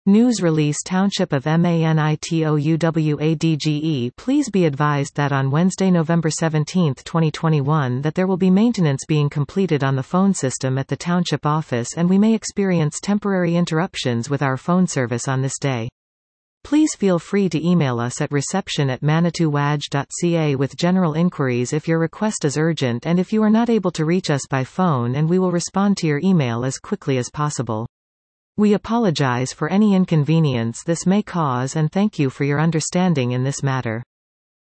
News release Township of Manitoulwadge. Please be advised that on Wednesday, November 17, 2021, that there will be maintenance being completed on the phone system at the Township office and we may experience temporary interruptions with our phone service on this day. Please feel free to email us at reception@manitoulwadge.ca with general inquiries if your request is urgent and if you are not able to reach us by phone, and we will respond to your email as quickly as possible. We apologize for any inconvenience this may cause and thank you for your understanding in this matter.